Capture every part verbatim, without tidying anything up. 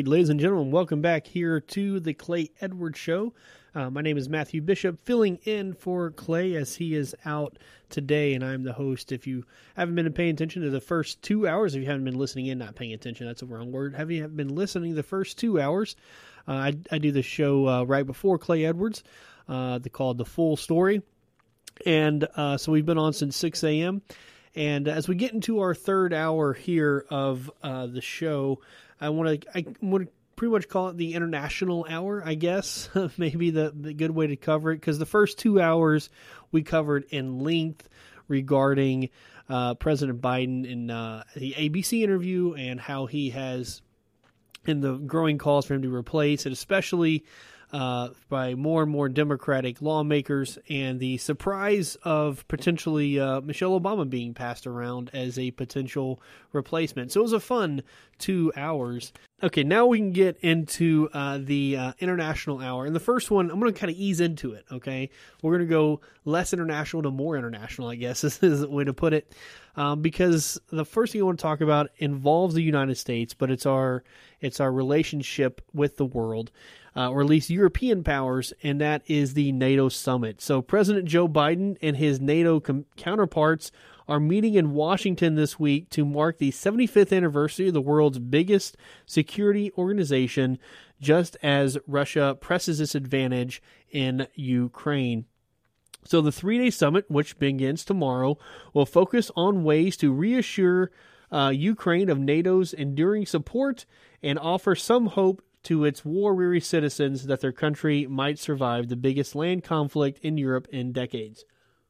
right, ladies and gentlemen, welcome back here to the Clay Edwards Show. Uh, my name is Matthew Bishop, filling in for Clay as he is out today, and I'm the host. If you haven't been paying attention to the first two hours, if you haven't been listening in, not paying attention, that's a wrong word. Have you been listening the first two hours? Uh, I, I do the show uh, right before Clay Edwards, uh, they called The Full Story, and uh, so we've been on since six a.m., and as we get into our third hour here of uh, the show, I want to I want to pretty much call it the international hour, I guess, maybe the, the good way to cover it, because the first two hours we covered in length regarding uh, President Biden in uh, the A B C interview and how he has, in the growing calls for him to replace it, especially uh, by more and more Democratic lawmakers, and the surprise of potentially uh, Michelle Obama being passed around as a potential replacement. So it was a fun two hours. Okay, now we can get into uh, the uh, international hour. And the first one, I'm going to kind of ease into it, okay? We're going to go less international to more international, I guess is the way to put it. Um, because the first thing I want to talk about involves the United States, but it's our it's our relationship with the world, uh, or at least European powers, and that is the NATO summit. So President Joe Biden and his NATO com- counterparts are meeting in Washington this week to mark the seventy-fifth anniversary of the world's biggest security organization, just as Russia presses its advantage in Ukraine. So the three-day summit, which begins tomorrow, will focus on ways to reassure uh, Ukraine of NATO's enduring support and offer some hope to its war-weary citizens that their country might survive the biggest land conflict in Europe in decades.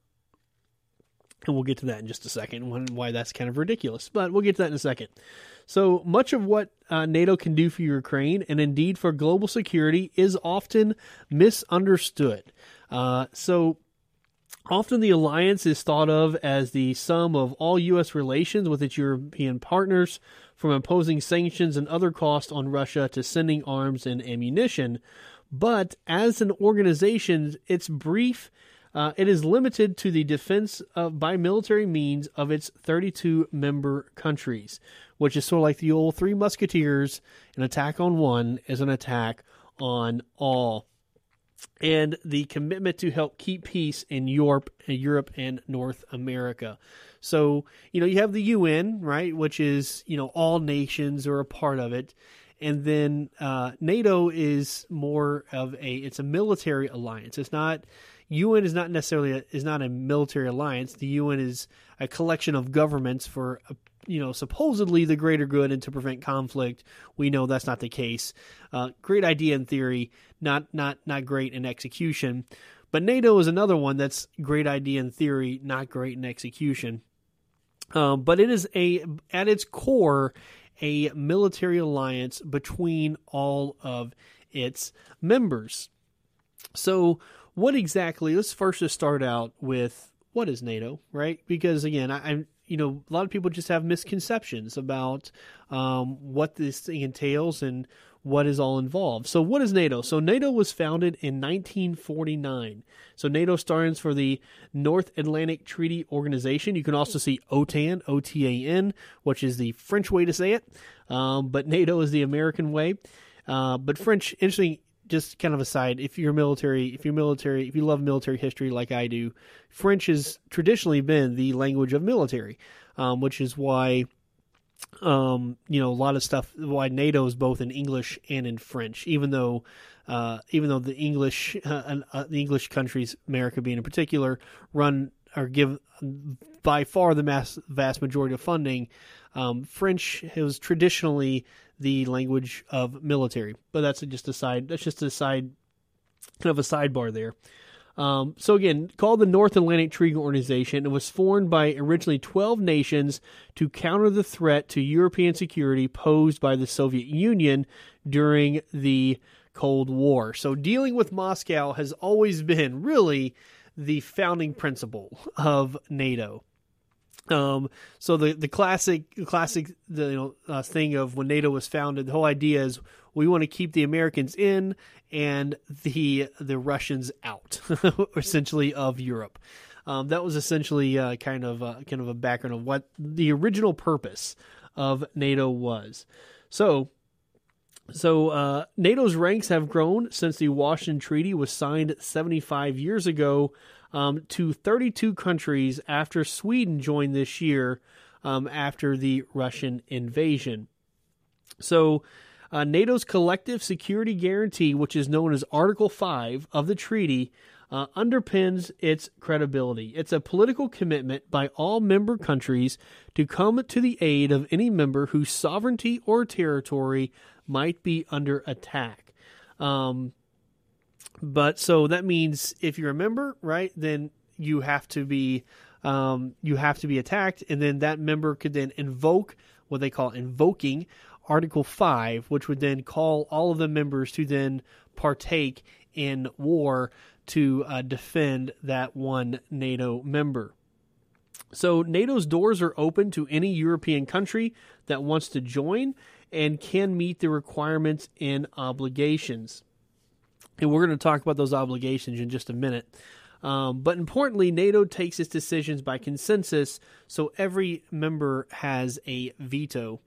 And we'll get to that in just a second, why that's kind of ridiculous. But we'll get to that in a second. So much of what uh, NATO can do for Ukraine, and indeed for global security, is often misunderstood. Uh, so often the alliance is thought of as the sum of all U S relations with its European partners, from imposing sanctions and other costs on Russia to sending arms and ammunition. But as an organization, it's brief. Uh, it is limited to the defense of, by military means of its thirty-two member countries, which is sort of like the old Three Musketeers. An attack on one is an attack on all. And the commitment to help keep peace in Europe, Europe and North America. So, you know, you have the U N, right, which is, you know, all nations are a part of it. And then uh, NATO is more of a, it's a military alliance. It's not, U N is not necessarily, a, is not a military alliance. The U N is a collection of governments for, a, you know, supposedly the greater good and to prevent conflict. We know that's not the case. Uh, great idea in theory, not, not, not great in execution. But NATO is another one that's great idea in theory, not great in execution. Um, but it is a, at its core, a military alliance between all of its members. So what exactly, let's first just start out with what is NATO, right? Because again, I, I'm, you know, a lot of people just have misconceptions about um, what this thing entails and what is all involved. So what is NATO? So NATO was founded in nineteen forty-nine. So NATO stands for the North Atlantic Treaty Organization. You can also see OTAN, O T A N, which is the French way to say it. Um, but NATO is the American way. Uh, but French, interesting, just kind of aside, if you're military, if you're military, if you love military history like I do, French has traditionally been the language of military, um, which is why, um, you know, a lot of stuff, why NATO is both in English and in French, even though, uh, even though the English, uh, uh, the English countries, America being in particular, run or give by far the mass, vast majority of funding. Um, French is traditionally the language of military, but that's just a side. That's just a side, kind of a sidebar there. Um, so again, called the North Atlantic Treaty Organization, it was formed by originally twelve nations to counter the threat to European security posed by the Soviet Union during the Cold War. So dealing with Moscow has always been really the founding principle of NATO. Um, so the, the classic, classic, the, you know, uh, thing of when NATO was founded, the whole idea is we want to keep the Americans in and the, the Russians out, essentially, of Europe. Um, that was essentially, uh, kind of, uh, kind of a background of what the original purpose of NATO was. So So uh, NATO's ranks have grown since the Washington Treaty was signed seventy-five years ago um, to thirty-two countries after Sweden joined this year um, after the Russian invasion. So uh, NATO's collective security guarantee, which is known as Article five of the treaty, uh, underpins its credibility. It's a political commitment by all member countries to come to the aid of any member whose sovereignty or territory might be under attack. Um, but so that means if you're a member, right, then you have to be um, you have to be attacked, and then that member could then invoke what they call invoking Article five, which would then call all of the members to then partake in war to uh, defend that one NATO member. So NATO's doors are open to any European country that wants to join and can meet the requirements and obligations. And we're going to talk about those obligations in just a minute. Um, but importantly, NATO takes its decisions by consensus, so every member has a veto.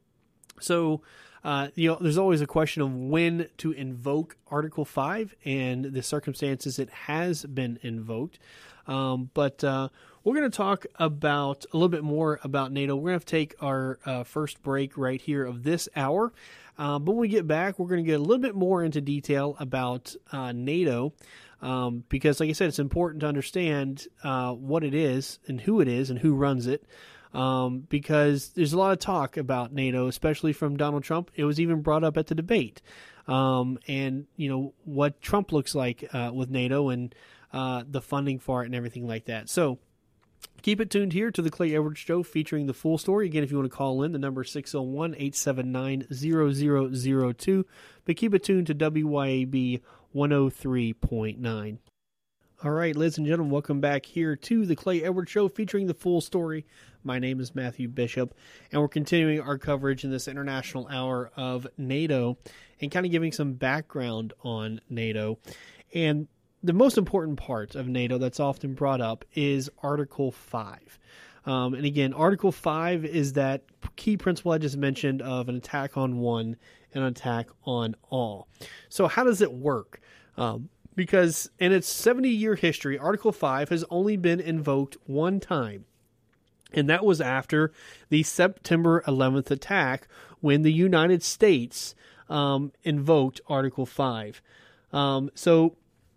So, uh, you know, there's always a question of when to invoke Article five and the circumstances it has been invoked. Um, but uh, we're going to talk about a little bit more about NATO. We're going to have to take our uh, first break right here of this hour. Uh, but when we get back, we're going to get a little bit more into detail about uh, NATO. Um, because, like I said, it's important to understand uh, what it is and who it is and who runs it. Um, because there's a lot of talk about NATO, especially from Donald Trump. It was even brought up at the debate. Um, and, you know, what Trump looks like uh, with NATO and uh, the funding for it and everything like that. So keep it tuned here to the Clay Edwards Show featuring the full story. Again, if you want to call in, the number is six oh one, eight seven nine, zero zero zero two. But keep it tuned to W Y A B one oh three point nine. All right, ladies and gentlemen, welcome back here to the Clay Edwards Show featuring the full story. My name is Matthew Bishop, and we're continuing our coverage in this international hour of NATO and kind of giving some background on NATO. And the most important part of NATO that's often brought up is Article five. Um, and again, Article five is that key principle I just mentioned of an attack on one and an attack on all. So how does it work? Um, because in its seventy-year history, Article five has only been invoked one time. And that was after the September eleventh attack when the United States um, invoked Article five. Um, so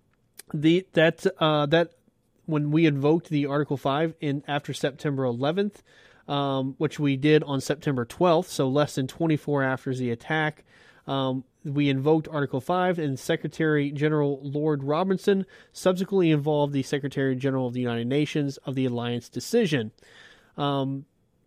the that uh, that when we invoked the Article five in after September eleventh, um, which we did on September twelfth, so less than twenty-four after the attack, um, we invoked Article five, and Secretary General Lord Robinson subsequently involved the Secretary General of the United Nations of the alliance decision. Um,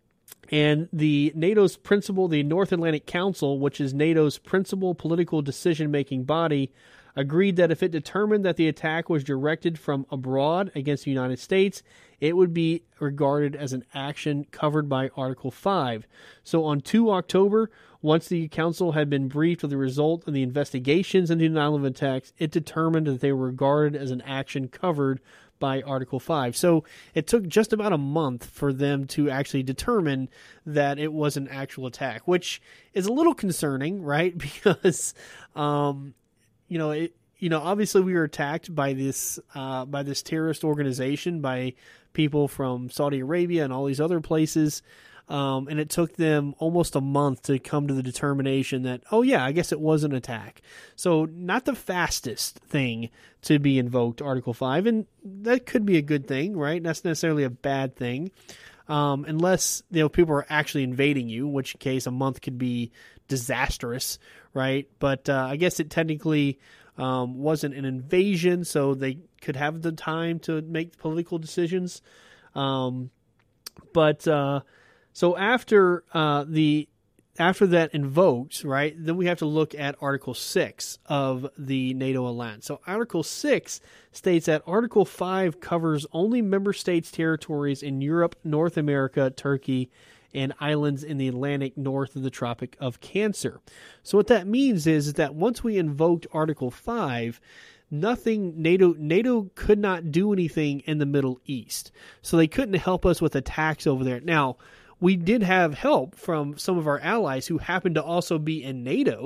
and the NATO's principal, the North Atlantic Council, which is NATO's principal political decision-making body, agreed that if it determined that the attack was directed from abroad against the United States, it would be regarded as an action covered by Article five. So on the second of October, once the Council had been briefed of the result of the investigations into the nine eleven attacks, it determined that they were regarded as an action covered by Article five. So it took just about a month for them to actually determine that it was an actual attack, which is a little concerning, right? Because, um, you know, it, you know, obviously we were attacked by this, uh, by this terrorist organization, by people from Saudi Arabia and all these other places. Um, and it took them almost a month to come to the determination that, oh yeah, I guess it was an attack. So not the fastest thing to be invoked, Article five, and that could be a good thing, right? That's necessarily a bad thing, um, unless you know people are actually invading you, in which case a month could be disastrous, right? But uh, I guess it technically um, wasn't an invasion, so they could have the time to make political decisions. Um, but uh, So after uh, the after that invoked, right, then we have to look at Article six of the NATO alliance. So Article six states that Article five covers only member states' territories in Europe, North America, Turkey, and islands in the Atlantic north of the Tropic of Cancer. So what that means is that once we invoked Article five, nothing NATO NATO could not do anything in the Middle East. So they couldn't help us with attacks over there. Now, we did have help from some of our allies who happened to also be in NATO,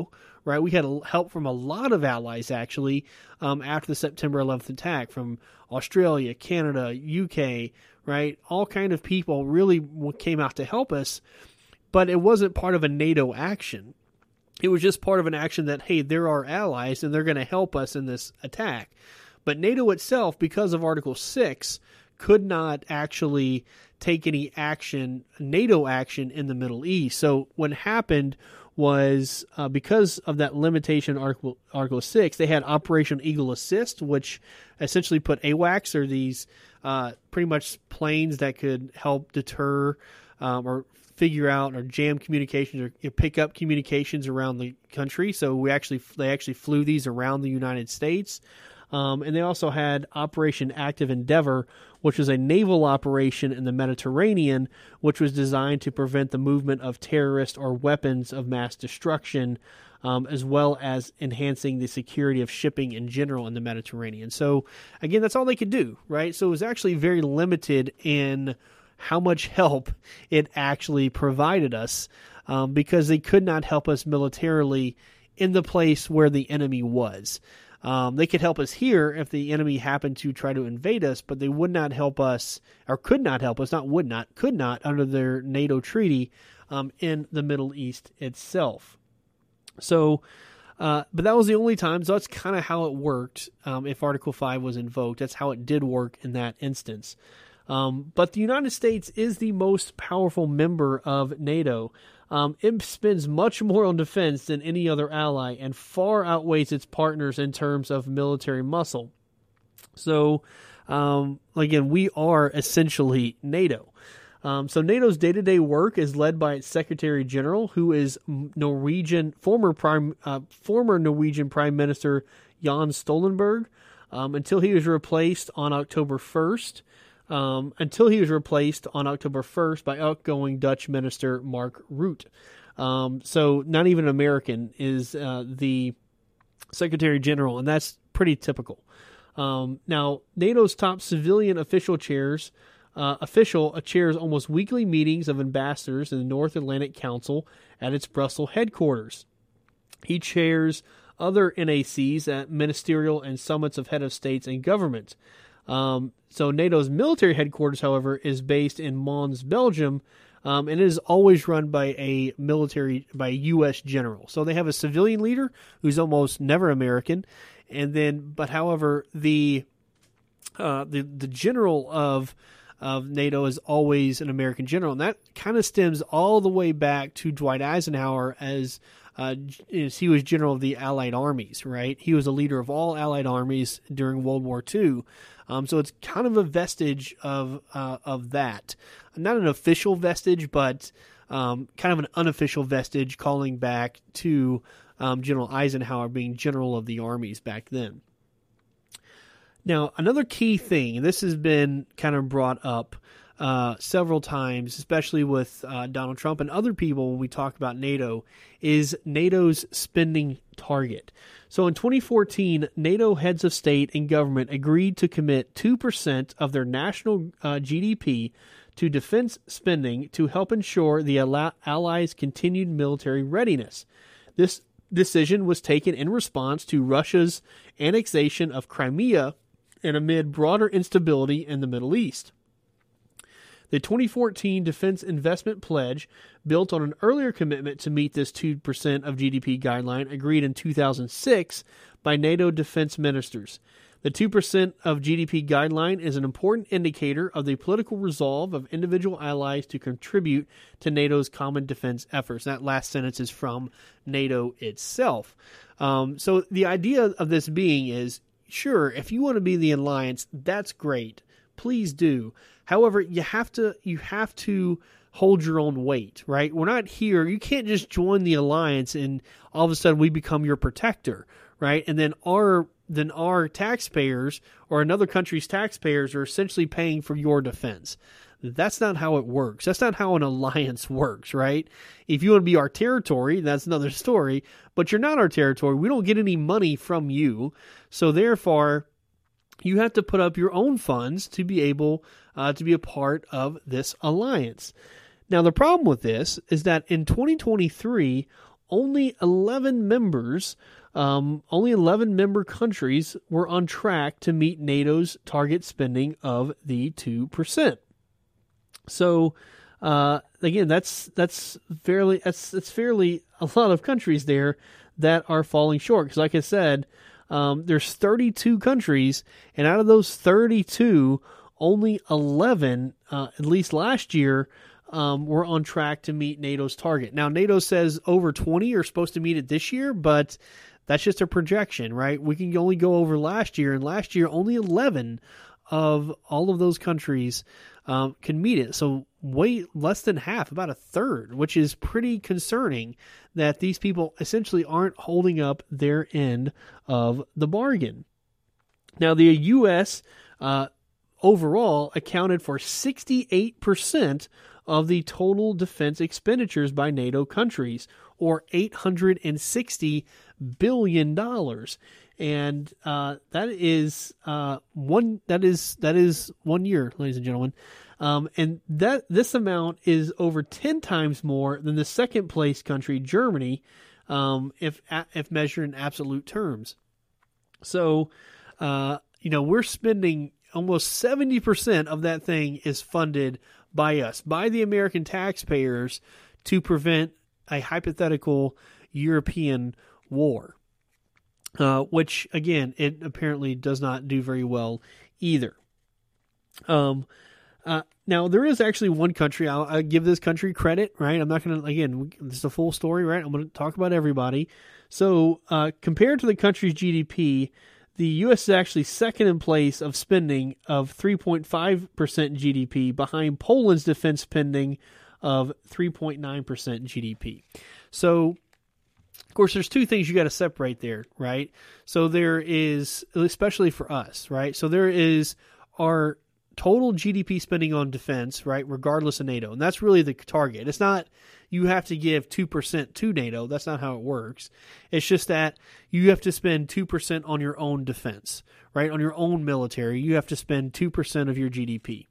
right? We had help from a lot of allies, actually, um, after the September eleventh attack, from Australia, Canada, U K, right? All kind of people really came out to help us, but it wasn't part of a NATO action. It was just part of an action that, hey, they're our allies, and they're going to help us in this attack. But NATO itself, because of Article six, could not actually take any action, NATO action, in the Middle East. So what happened was, uh, because of that limitation, Article, Article six, they had Operation Eagle Assist, which essentially put AWACS, or these uh, pretty much planes that could help deter um, or figure out or jam communications or you know, pick up communications around the country. So we actually they actually flew these around the United States. Um, and they also had Operation Active Endeavor, which was a naval operation in the Mediterranean, which was designed to prevent the movement of terrorists or weapons of mass destruction, um, as well as enhancing the security of shipping in general in the Mediterranean. So, again, that's all they could do, right? So it was actually very limited in how much help it actually provided us, um, because they could not help us militarily in the place where the enemy was. Um, they could help us here if the enemy happened to try to invade us, but they would not help us, or could not help us, not would not, could not, under their NATO treaty um, in the Middle East itself. So, uh, but that was the only time, so that's kind of how it worked um, if Article five was invoked. That's how it did work in that instance. Um, but the United States is the most powerful member of NATO. Um, it spends much more on defense than any other ally and far outweighs its partners in terms of military muscle. So, um, again, we are essentially NATO. Um, so NATO's day-to-day work is led by its Secretary General, who is Norwegian former prime uh, former Norwegian Prime Minister Jan Stoltenberg, um, until he was replaced on October first. Um, until he was replaced on October first by outgoing Dutch Minister Mark Rutte. Um, so not even an American is uh, the Secretary General, and that's pretty typical. Um, now, NATO's top civilian official chairs, uh, official uh, chairs almost weekly meetings of ambassadors in the North Atlantic Council at its Brussels headquarters. He chairs other N A Cs at ministerial and summits of head of states and governments. Um, so NATO's military headquarters, however, is based in Mons, Belgium, um, and it is always run by a military, by a U S general. So they have a civilian leader who's almost never American, and then, but however, the uh, the the general of of NATO is always an American general, and that kind of stems all the way back to Dwight Eisenhower as Uh, he was general of the Allied armies, right? He was a leader of all Allied armies during World War Two. Um, so it's kind of a vestige of uh, of that. Not an official vestige, but um, kind of an unofficial vestige calling back to um, General Eisenhower being general of the armies back then. Now, another key thing, and this has been kind of brought up Uh, several times, especially with uh, Donald Trump and other people when we talk about NATO, is NATO's spending target. So in twenty fourteen, NATO heads of state and government agreed to commit two percent of their national uh, G D P to defense spending to help ensure the Allies' continued military readiness. This decision was taken in response to Russia's annexation of Crimea and amid broader instability in the Middle East. The twenty fourteen Defense Investment Pledge, built on an earlier commitment to meet this two percent of G D P guideline agreed in two thousand six by NATO defense ministers. The two percent of G D P guideline is an important indicator of the political resolve of individual allies to contribute to NATO's common defense efforts. That last sentence is from NATO itself. Um, so the idea of this being is, sure, if you want to be the alliance, that's great. Please do. However, you have to you have to hold your own weight, right? We're not here. You can't just join the alliance and all of a sudden we become your protector, right? And then our then our taxpayers or another country's taxpayers are essentially paying for your defense. That's not how it works. That's not how an alliance works, right? If you want to be our territory, that's another story, but you're not our territory. We don't get any money from you. So therefore, you have to put up your own funds to be able uh, to be a part of this alliance. Now, the problem with this is that in twenty twenty-three, only eleven members, um, only eleven member countries were on track to meet NATO's target spending of the two percent. So, uh, again, that's that's fairly that's that's fairly a lot of countries there that are falling short. Because, like I said, um, there's thirty-two countries, and out of those thirty-two, only eleven, uh, at least last year, um, were on track to meet NATO's target. Now, NATO says over twenty are supposed to meet it this year, but that's just a projection, right? We can only go over last year, and last year only eleven of all of those countries um, can meet it. So way less than half, about a third, which is pretty concerning that these people essentially aren't holding up their end of the bargain. Now, the U S uh, overall accounted for sixty-eight percent of the total defense expenditures by NATO countries, or eight hundred sixty billion dollars. And uh, that is uh, one that is that is one year, ladies and gentlemen. Um, and that this amount is over ten times more than the second place country, Germany, um, if if measured in absolute terms. So, uh, you know, we're spending almost seventy percent of that thing is funded by us, by the American taxpayers, to prevent a hypothetical European war. Uh, which, again, it apparently does not do very well either. Um, uh, now, there is actually one country, I'll, I'll give this country credit, right? I'm not going to, again, this is a full story, right? I'm going to talk about everybody. So, uh, compared to the country's G D P, the U S is actually second in place of spending of three point five percent G D P, behind Poland's defense spending of three point nine percent G D P. So, of course, there's two things you got to separate there, right? So there is, especially for us, right? So there is our total G D P spending on defense, right, regardless of NATO. And that's really the target. It's not you have to give two percent to NATO. That's not how it works. It's just that you have to spend two percent on your own defense, right? On your own military, you have to spend two percent of your G D P.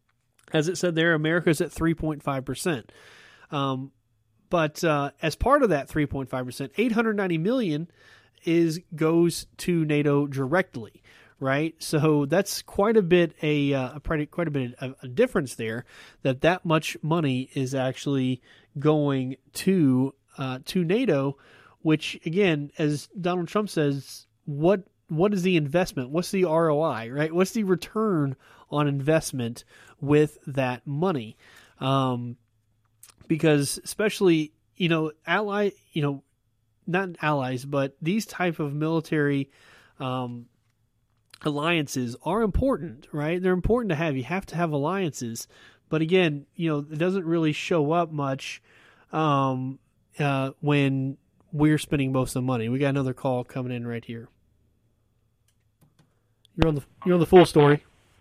As it said there, America's at three point five percent. Um, But uh, as part of that three point five percent, eight hundred ninety million dollars is goes to NATO directly, right? So that's quite a bit a uh, quite a bit of a difference there. That that much money is actually going to uh, to NATO, which again, as Donald Trump says, what what is the investment? What's the R O I, right? What's the return on investment with that money? Um, Because especially, you know, ally, you know, not allies, but these type of military um, alliances are important, right? They're important to have. You have to have alliances. But again, you know, it doesn't really show up much um, uh, when we're spending most of the money. We got another call coming in right here. You're on the you're on the full story.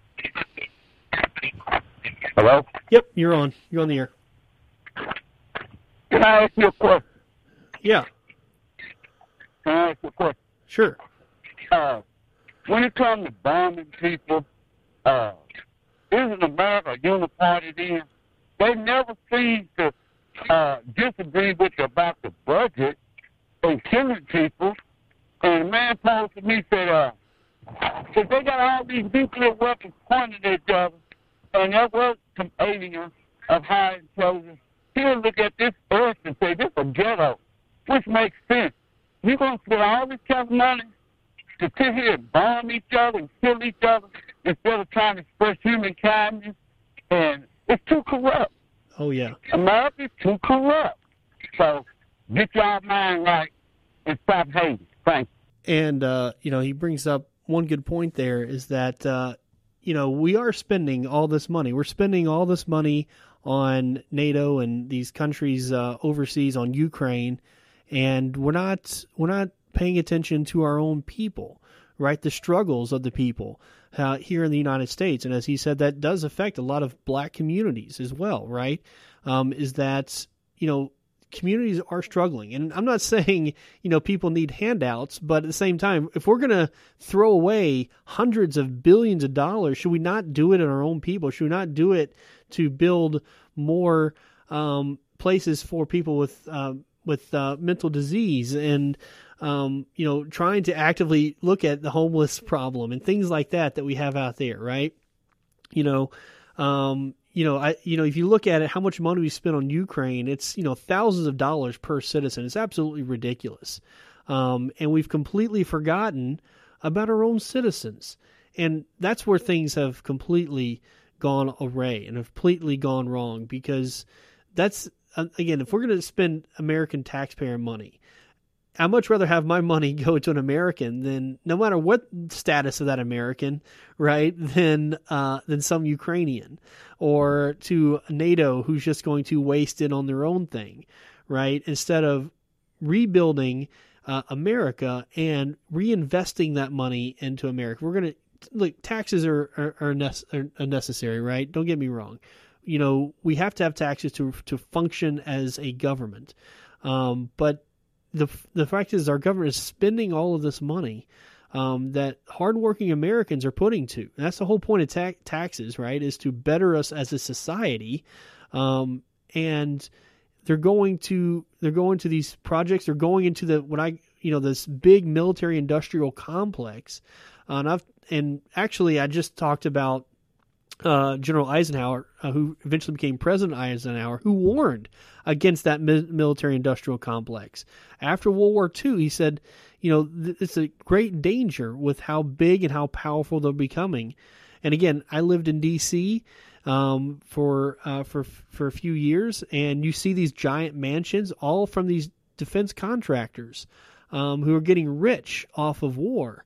Hello? Yep, you're on. You're on the air. Can I ask you a question? Yeah. Can I ask you a question? Sure. Uh, when it comes to bombing people, uh, isn't America a uniparty then? They never seem to uh, disagree with you about the budget and killing people. And the man posed to me, said, uh, if they got all these nuclear weapons pointed at each other, and there was some aliens of high intelligence, he'll look at this earth and say, this is a ghetto, which makes sense. You're going to spend all this kind of money to sit here and bomb each other and kill each other instead of trying to express human kindness, and it's too corrupt. Oh, yeah. America's too corrupt. So get your mind right and stop hating. Thanks. And, uh, you know, he brings up one good point there is that, uh, you know, we are spending all this money. We're spending all this money on NATO and these countries uh, overseas, on Ukraine, and we're not we're not paying attention to our own people, right? The struggles of the people uh, here in the United States. And as he said, that does affect a lot of black communities as well, right? Um, is that, you know, communities are struggling. And I'm not saying, you know, people need handouts, but at the same time, if we're going to throw away hundreds of billions of dollars, should we not do it in our own people? Should we not do it to build more um, places for people with uh, with uh, mental disease and um, you know, trying to actively look at the homeless problem and things like that that we have out there, right? You know, um, you know, I, you know, if you look at it, how much money we spend on Ukraine, it's, you know, thousands of dollars per citizen. It's absolutely ridiculous. Um, and we've completely forgotten about our own citizens. And that's where things have completely gone awry and have completely gone wrong, because that's, uh, again, if we're going to spend American taxpayer money, I'd much rather have my money go to an American than, no matter what status of that American, right, than uh, than some Ukrainian, or to NATO who's just going to waste it on their own thing, right, instead of rebuilding uh, America and reinvesting that money into America. We're going to, look, taxes are, are, are, nece- are necessary, right? Don't get me wrong. You know, we have to have taxes to to function as a government, um, but The the fact is our government is spending all of this money um, that hardworking Americans are putting to. And that's the whole point of ta- taxes, right, is to better us as a society. Um, and they're going to they're going to these projects. They're going into the what I you know this big military industrial complex. Uh, and I've and actually I just talked about Uh, General Eisenhower, uh, who eventually became President Eisenhower, who warned against that mi- military-industrial complex. After World War Two, he said, you know, th- it's a great danger with how big and how powerful they're becoming. And again, I lived in D C um, for uh, for for a few years, and you see these giant mansions, all from these defense contractors um, who are getting rich off of war,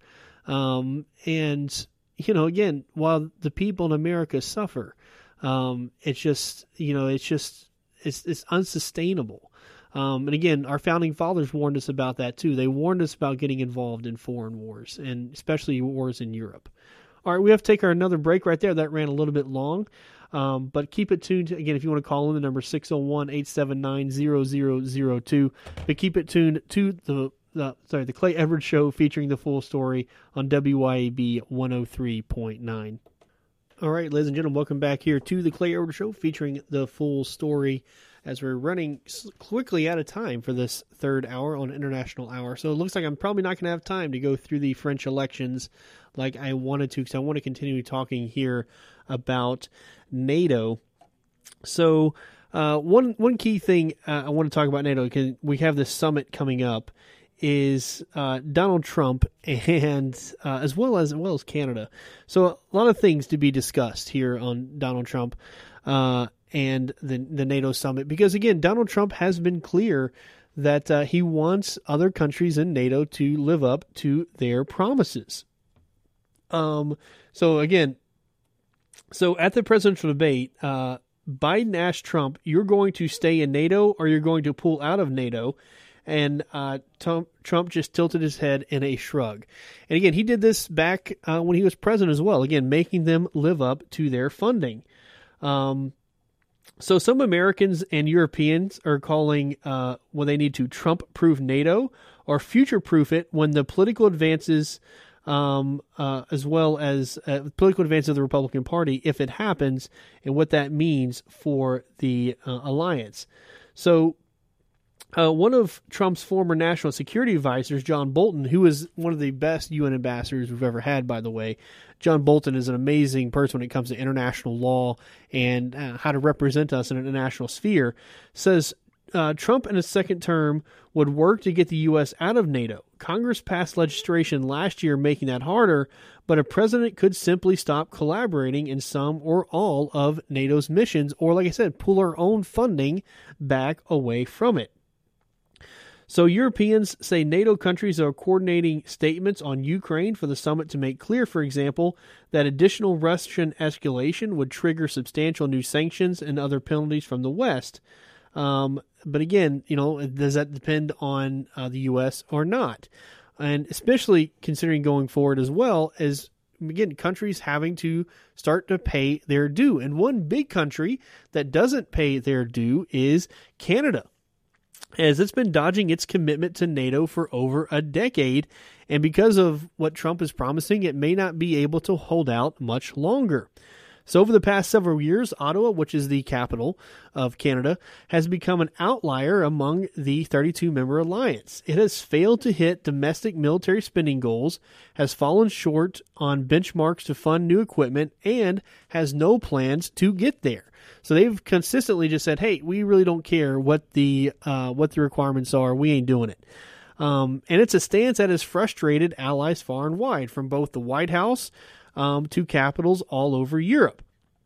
um, and you know, again, while the people in America suffer, um, it's just, you know, it's just, it's, it's unsustainable. Um, and again, our founding fathers warned us about that too. They warned us about getting involved in foreign wars, and especially wars in Europe. All right, we have to take our another break right there. That ran a little bit long, um, but keep it tuned. Again, if you want to call in, the number six oh one, eight seven nine, zero zero zero two, but keep it tuned to the Uh, sorry, the Clay Edwards Show, featuring the full story on W Y A B one oh three point nine. All right, ladies and gentlemen, welcome back here to the Clay Edwards Show, featuring the full story, as we're running quickly out of time for this third hour on International Hour. So it looks like I'm probably not going to have time to go through the French elections like I wanted to, because I want to continue talking here about NATO. So uh, one one key thing uh, I want to talk about NATO, because we have this summit coming up, is uh, Donald Trump, and uh, as well as, as well as Canada. So a lot of things to be discussed here on Donald Trump uh, and the the NATO summit, because again, Donald Trump has been clear that uh, he wants other countries in NATO to live up to their promises. Um. So again, so at the presidential debate, uh, Biden asked Trump, "You're going to stay in NATO, or you're going to pull out of NATO?" And uh, Trump, Trump just tilted his head in a shrug. And again, he did this back uh, when he was president as well, again, making them live up to their funding. Um, so some Americans and Europeans are calling uh, when they need to Trump-proof NATO, or future-proof it when the political advances, um, uh, as well as uh, political advances of the Republican Party, if it happens, and what that means for the uh, alliance. So Uh, one of Trump's former national security advisors, John Bolton, who is one of the best U N ambassadors we've ever had, by the way. John Bolton is an amazing person when it comes to international law and uh, how to represent us in an international sphere, says uh, Trump in his second term would work to get the U S out of NATO. Congress passed legislation last year making that harder, but a president could simply stop collaborating in some or all of NATO's missions, or, like I said, pull our own funding back away from it. So Europeans say NATO countries are coordinating statements on Ukraine for the summit to make clear, for example, that additional Russian escalation would trigger substantial new sanctions and other penalties from the West. Um, but again, you know, does that depend on uh, the U S or not? And especially considering going forward as well as, again, countries having to start to pay their due. And one big country that doesn't pay their due is Canada, as it's been dodging its commitment to NATO for over a decade, and because of what Trump is promising, it may not be able to hold out much longer. So over the past several years, Ottawa, which is the capital of Canada, has become an outlier among the thirty-two member alliance. It has failed to hit domestic military spending goals, has fallen short on benchmarks to fund new equipment, and has no plans to get there. So they've consistently just said, hey, we really don't care what the uh, what the requirements are. We ain't doing it. Um, and it's a stance that has frustrated allies far and wide, from both the White House um, to capitals all over Europe.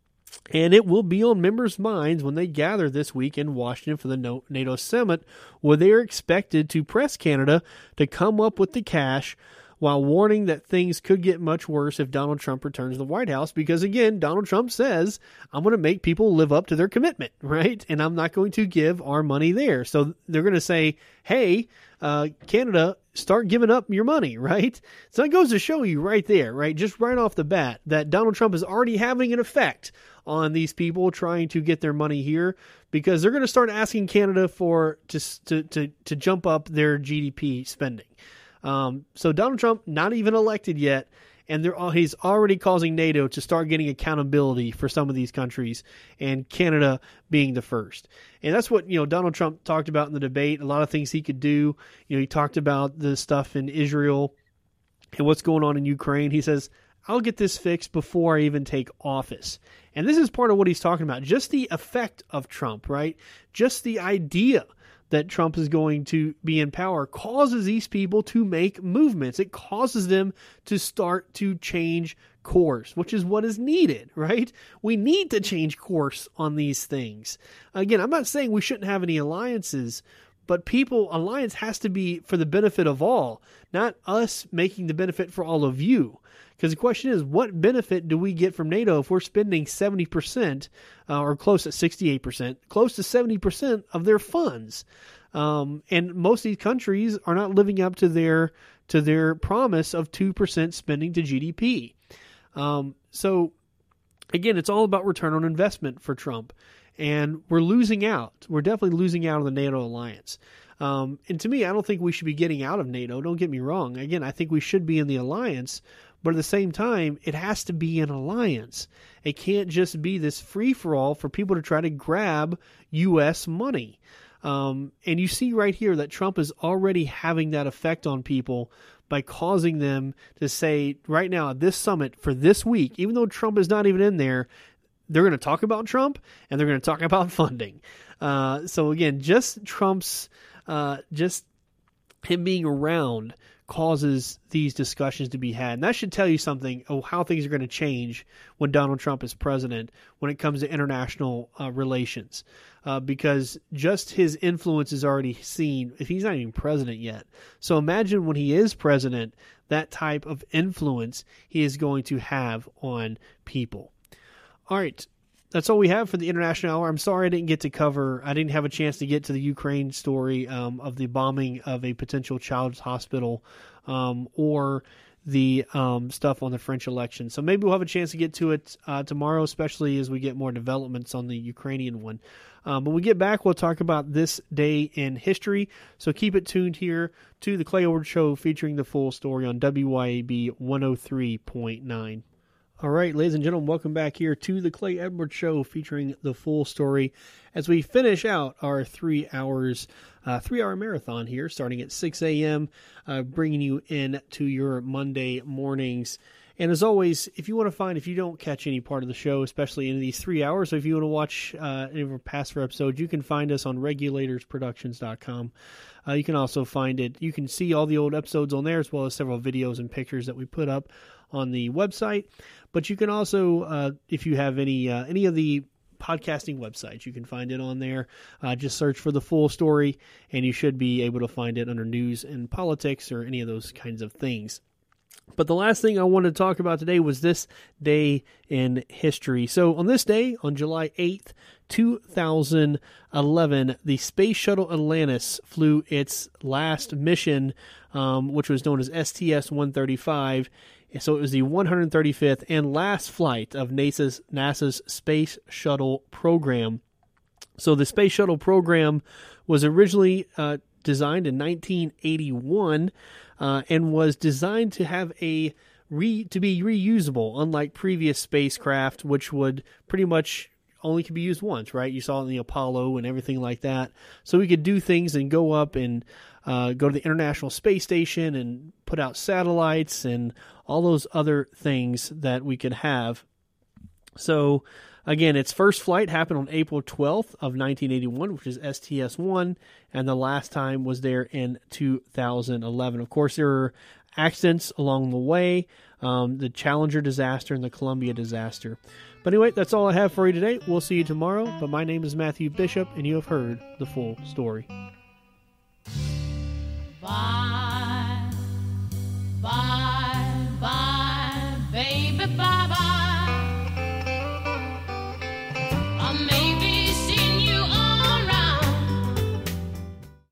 And it will be on members' minds when they gather this week in Washington for the NATO summit, where they are expected to press Canada to come up with the cash, while warning that things could get much worse if Donald Trump returns to the White House. Because, again, Donald Trump says, I'm going to make people live up to their commitment, right? And I'm not going to give our money there. So they're going to say, hey, uh, Canada, start giving up your money, right? So that goes to show you right there, right, just right off the bat, that Donald Trump is already having an effect on these people trying to get their money here, because they're going to start asking Canada for to to to, to jump up their G D P spending. Um, so Donald Trump, not even elected yet, and they're all, he's already causing NATO to start getting accountability for some of these countries, and Canada being the first. And that's what, you know, Donald Trump talked about in the debate, a lot of things he could do. You know, he talked about the stuff in Israel and what's going on in Ukraine. He says, I'll get this fixed before I even take office. And this is part of what he's talking about, just the effect of Trump, right? Just the idea that Trump is going to be in power causes these people to make movements. It causes them to start to change course, which is what is needed, right? We need to change course on these things. Again, I'm not saying we shouldn't have any alliances, but people, alliance has to be for the benefit of all, not us making the benefit for all of you. Because the question is, what benefit do we get from NATO if we're spending seventy percent uh, or close to sixty-eight percent, close to seventy percent of their funds? Um, and most of these countries are not living up to their to their promise of two percent spending to G D P. Um, so, again, it's all about return on investment for Trump. And we're losing out. We're definitely losing out of the NATO alliance. Um, and to me, I don't think we should be getting out of NATO. Don't get me wrong. Again, I think we should be in the alliance. But at the same time, it has to be an alliance. It can't just be this free-for-all for people to try to grab U S money. Um, and you see right here that Trump is already having that effect on people by causing them to say, right now at this summit for this week, even though Trump is not even in there, they're going to talk about Trump and they're going to talk about funding. Uh, so again, just Trump's, uh, just him being around causes these discussions to be had. And that should tell you something of how things are going to change when Donald Trump is president when it comes to international uh, relations. Uh, because just his influence is already seen if he's not even president yet. So imagine when he is president, that type of influence he is going to have on people. All right. That's all we have for the International Hour. I'm sorry I didn't get to cover, I didn't have a chance to get to the Ukraine story um, of the bombing of a potential child's hospital um, or the um, stuff on the French election. So maybe we'll have a chance to get to it uh, tomorrow, especially as we get more developments on the Ukrainian one. Um, when we get back, we'll talk about this day in history. So keep it tuned here to the Clay Edwards Show, featuring the full story on W Y A B one oh three point nine. All right, ladies and gentlemen, welcome back here to the Clay Edwards Show, featuring the full story as we finish out our three hours, uh, three-hour marathon here, starting at six a.m., uh, bringing you in to your Monday mornings. And as always, if you want to find, if you don't catch any part of the show, especially in these three hours, or if you want to watch uh, any of our past episodes, you can find us on regulators productions dot com. Uh, you can also find it, you can see all the old episodes on there, as well as several videos and pictures that we put up on the website. But you can also, uh, if you have any uh, any of the podcasting websites, you can find it on there. Uh, just search for the full story, and you should be able to find it under news and politics or any of those kinds of things. But the last thing I wanted to talk about today was this day in history. So on this day, on July eighth, two thousand eleven, the Space Shuttle Atlantis flew its last mission, um, which was known as S T S one thirty-five. So it was the one hundred thirty-fifth and last flight of NASA's, NASA's Space Shuttle program. So the Space Shuttle program was originally uh, designed in nineteen eighty-one uh, and was designed to have a re to be reusable, unlike previous spacecraft, which would pretty much only could be used once, right? You saw it in the Apollo and everything like that. So we could do things and go up and uh, go to the International Space Station and put out satellites and all those other things that we could have. So again, its first flight happened on April twelfth of nineteen eighty-one, which is S T S one, and the last time was there in two thousand eleven. Of course, there were accidents along the way, um, the Challenger disaster and the Columbia disaster. But anyway, that's all I have for you today. We'll see you tomorrow. But my name is Matthew Bishop, and you have heard the full story.